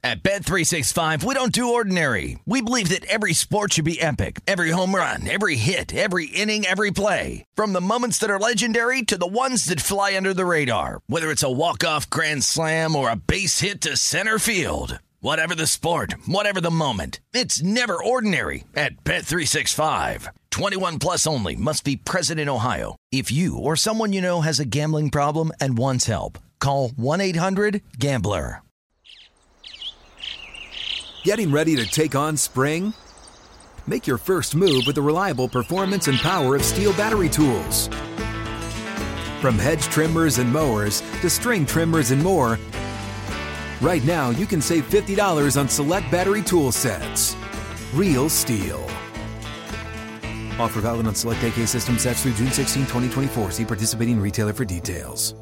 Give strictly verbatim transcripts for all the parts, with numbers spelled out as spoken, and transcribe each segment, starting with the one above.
At Bet three sixty-five, we don't do ordinary. We believe that every sport should be epic. Every home run, every hit, every inning, every play. From the moments that are legendary to the ones that fly under the radar. Whether it's a walk-off grand slam or a base hit to center field. Whatever the sport, whatever the moment. It's never ordinary at Bet three sixty-five. twenty-one plus only. Must be present in Ohio. If you or someone you know has a gambling problem and wants help, call one eight hundred gambler. Getting ready to take on spring? Make your first move with the reliable performance and power of Steel battery tools. From hedge trimmers and mowers to string trimmers and more, right now you can save fifty dollars on select battery tool sets. Real Steel. Offer valid on select A K system sets through June sixteenth, twenty twenty-four. See participating retailer for details.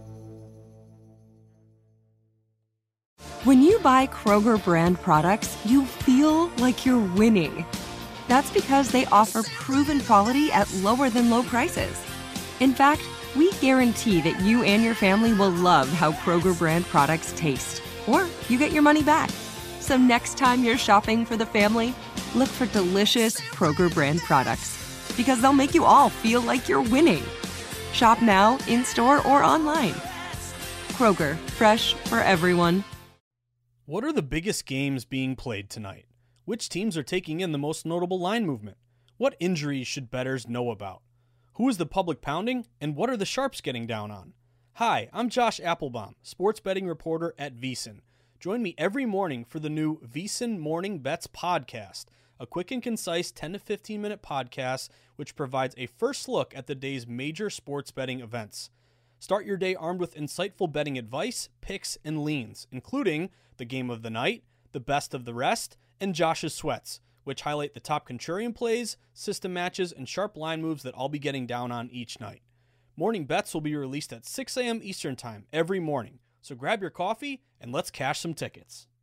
When you buy Kroger brand products, you feel like you're winning. That's because they offer proven quality at lower than low prices. In fact, we guarantee that you and your family will love how Kroger brand products taste, or you get your money back. So next time you're shopping for the family, look for delicious Kroger brand products, because they'll make you all feel like you're winning. Shop now, in-store, or online. Kroger, fresh for everyone. What are the biggest games being played tonight? Which teams are taking in the most notable line movement? What injuries should bettors know about? Who is the public pounding, and what are the sharps getting down on? Hi, I'm Josh Applebaum, sports betting reporter at VSiN. Join me every morning for the new VSiN Morning Bets podcast, a quick and concise ten to fifteen minute podcast which provides a first look at the day's major sports betting events. Start your day armed with insightful betting advice, picks, and leans, including the game of the night, the best of the rest, and Josh's sweats, which highlight the top contrarian plays, system matches, and sharp line moves that I'll be getting down on each night. Morning Bets will be released at six a.m. Eastern Time every morning, so grab your coffee and let's cash some tickets.